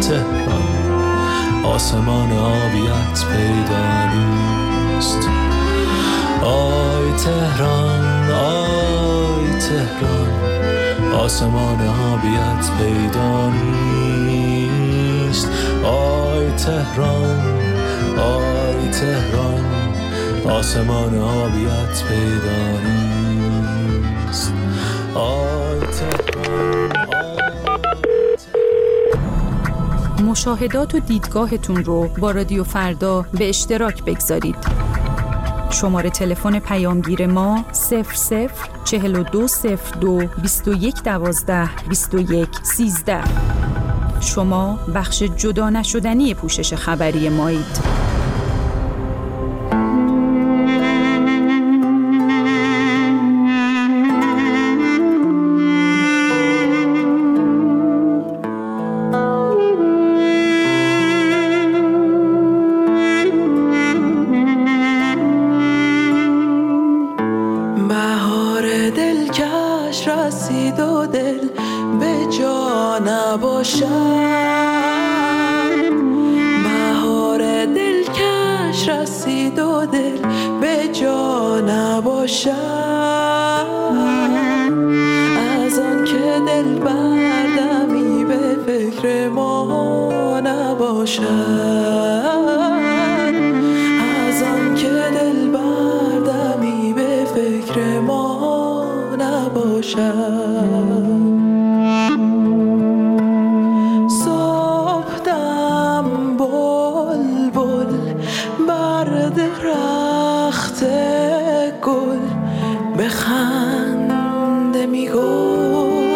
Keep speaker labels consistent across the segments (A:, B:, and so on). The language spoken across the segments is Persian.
A: تهران آسمان آبیت پیدا نیست. آی تهران آی تهران آسمان آبیت پیدا نیست. آی تهران آی تهران آسمان آبیت پیدا نیست. آی تهران
B: مشاهدات و دیدگاهتون رو با رادیو فردا به اشتراک بگذارید. شماره تلفن پیامگیر ما 00420221122113. شما بخش جدا نشدنی پوشش خبری مایید.
C: رسید و دل به جا نباشد، بهار دلکش رسید و دل به جا نباشد، از آن که دل بردمی به فکر ما نباشد، از آن که دل بردمی به فکر ما نباشد. صبحدم بلبل بر درخت گل بخنده میگفت،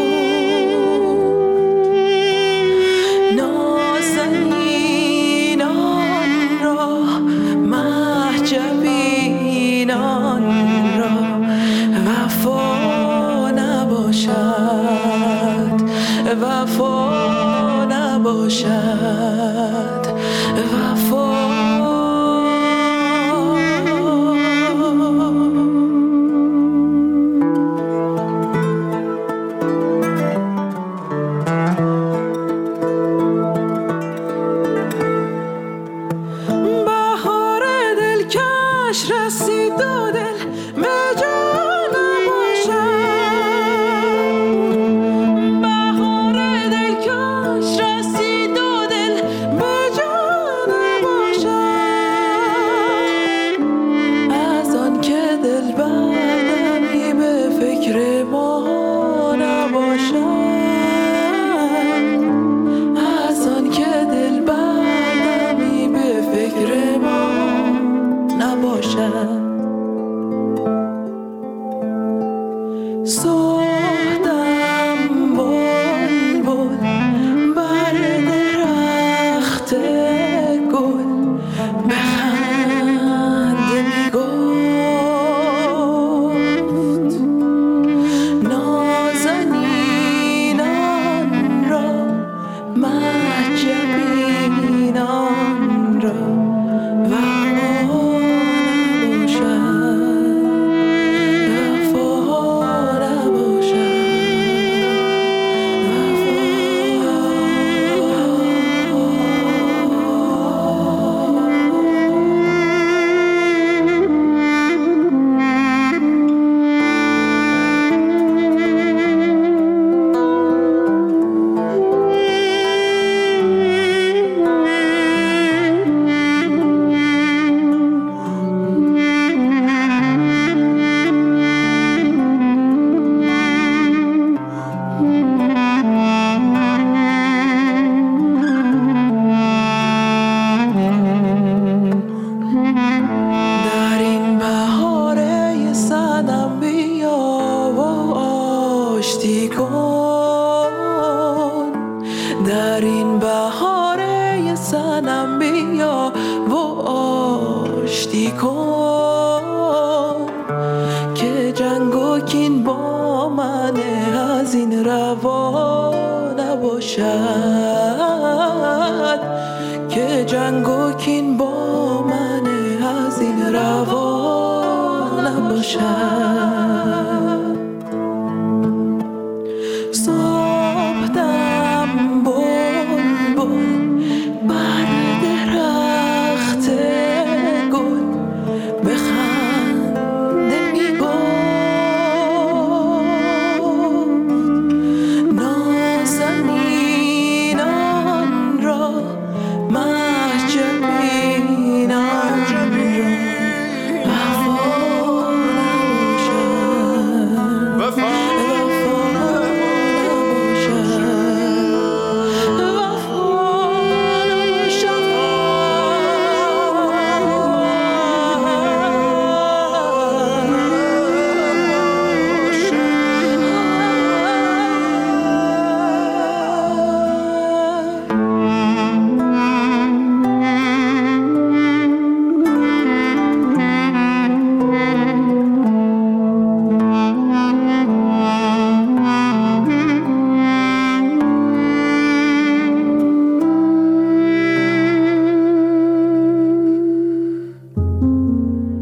C: نازنینان را محجبینان را وفا وفا نباشد، وفا بهار دلکش رسید و دل به جا صبحدم بلبل بر درخت گل بخنده میگفت، نازنینان را محجبینان را در این بهاره سنم بیا و آشتی کن، که جنگ و کین با من از این روا نباشد، که جنگ و کین با من از این روا نباشد. صبحدم بلبل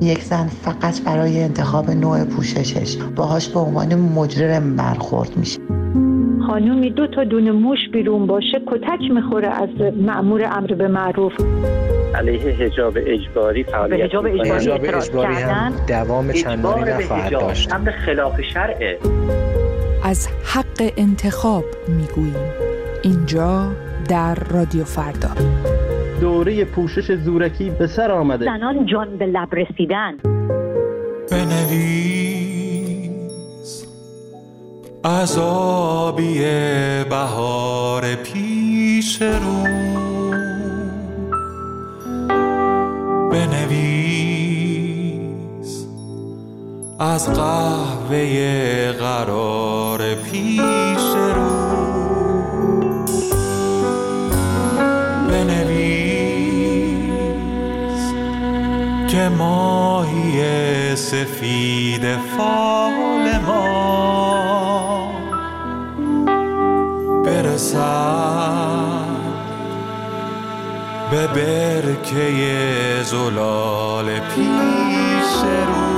D: یک زن فقط برای انتخاب نوع پوششش باهاش به عنوان مجرم برخورد میشه.
E: خانومی 2 تا دونه موش بیرون باشه کتک میخوره از مأمور امر به معروف.
F: علیه حجاب اجباری فعالیت
G: حجاب اجباری هم دوام چندانی نخواهد داشت.
F: امر خلاف شرعه.
H: از حق انتخاب میگوییم اینجا در رادیو فردا.
I: دوره پوشش زورکی به سر آمده.
E: زنان جان به لب رسیدن.
A: بنویس عذابی بهار پیش رو، بنویس از قهوه قرار پیش رو، بنویس که ماهی سفید فال ما برسد به برکه زلال پیش رو.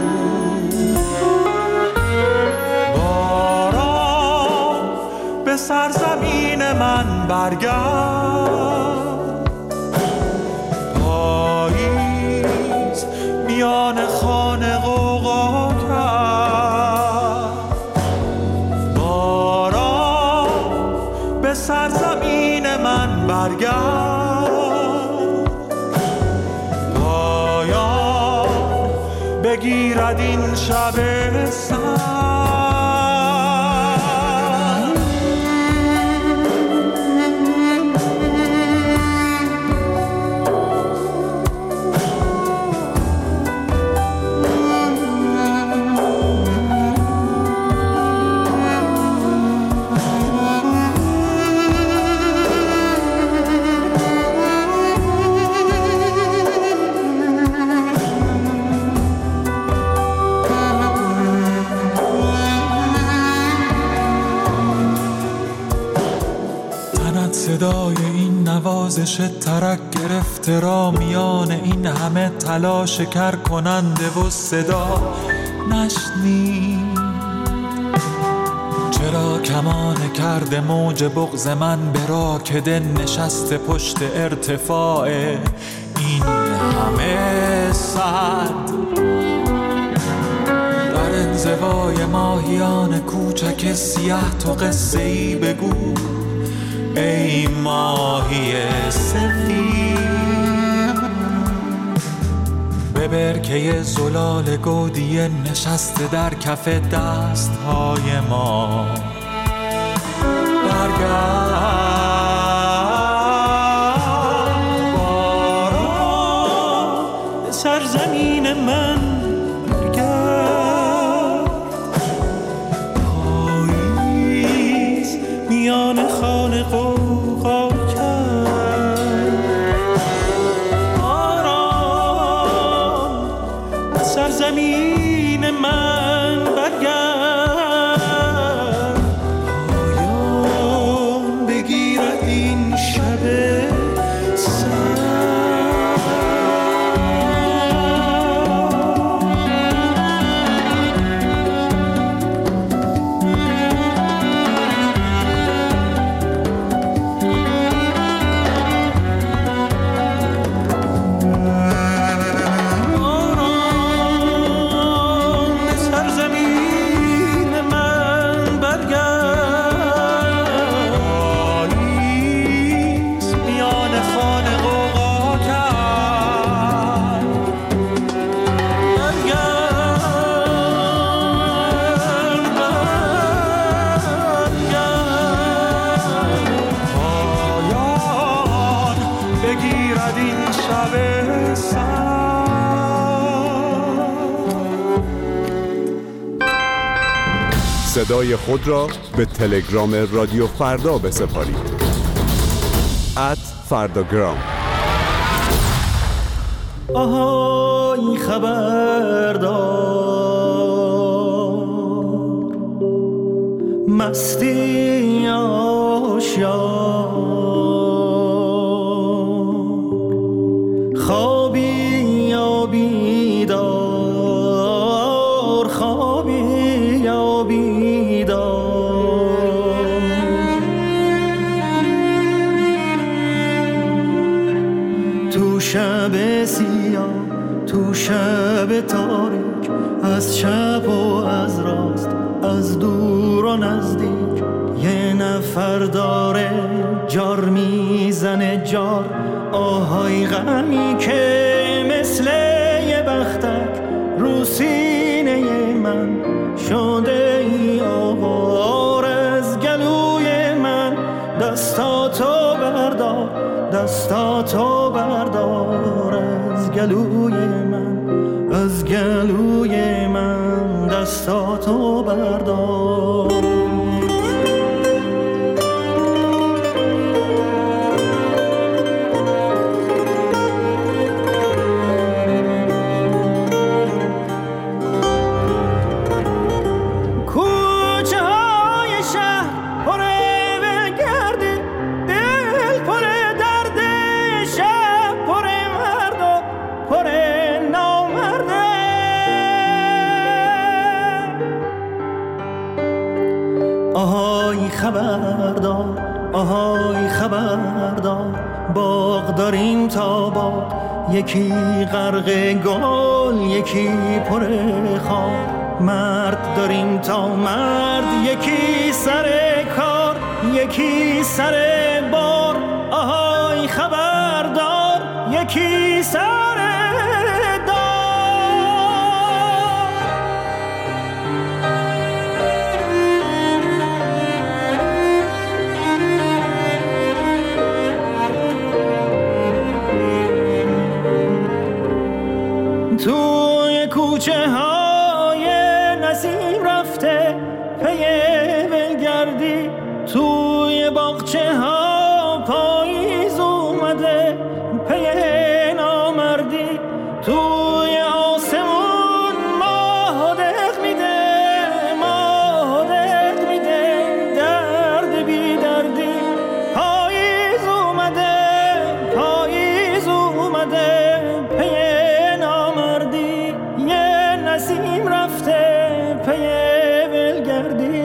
A: باران به سرزمین من برگرد، پاییز میان خانه غوغا کرد. باران به سرزمین من برگرد، پایان بگیرد این شب سرد. صدای این نوازش ترک گرفته را میان این همه تلاش کر کننده و صدا نشنید. چرا کمان کرده موج بغض من به راکده نشسته پشت ارتفاع این همه صد؟ در انزوای ماهیان کوچک سیاه تو قصه ای بگو ای ماهی سفید، به برکه زلال گودی نشسته در کف دستهای ما برگرد. باران به سرزمین من برگرد، پاییز میان خانه غوغا کرد. باران به سرزمین من برگرد، پایان بگیرد این شب
J: صدای خود را به تلگرام رادیو فردا بسپارید. @فرداگرام.
A: آهای خبردار، مستی آشیار، خوابی یا بیدار، شب سیاه، تو شب تاریک، از چپ و از راست، از دور و نزدیک، یه نفر داره جار میزنه جار، آهای غمی که مثل یه بختک رو سینه من شده ای آوار، از گلوی من دستاتو بردار، دستاتو بردار، از گلوی من، از گلوی من دستاتو بردار. خبردار، آهای خبردار، باغ داریم تا باغ، یکی غرق گل یکی پر خار، مرد داریم تا مرد، یکی سر کار یکی سر بار، آهای خبردار، یکی سر توی کوچه های نسیم رفته پی ولگردی، توی باغچه ها پاییز اومده پی نامردی، توی آسمون ماه دق میده، ماه دق میده، درد بی دردی، پاییز اومده، پاییز اومده پی نسیم رفته پی ولگردی.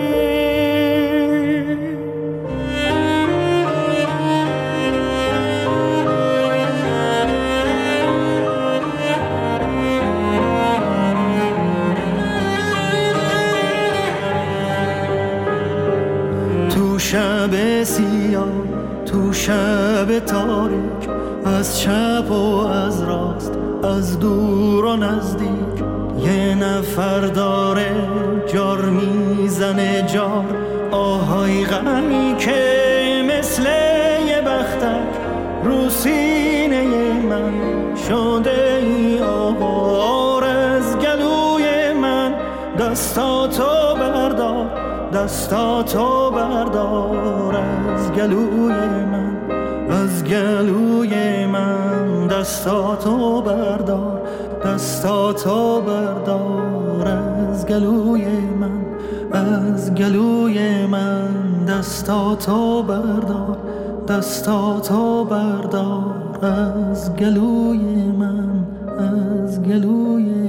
A: تو شب سیاه، تو شب تاریک، از چپ و از راست، از دور و نزدیک، یه نفر داره جار میزنه جار، آهای غمی که مثل یه بختک رو سینه من شده ای آوار، از گلوی من دستاتو بردار، دستاتو بردار، از گلوی من، از گلوی من دستاتو بردار، دستاتو بردار، از گلوی من، از گلوی من دستاتو بردار، دستاتو بردار، از گلوی من، از گلوی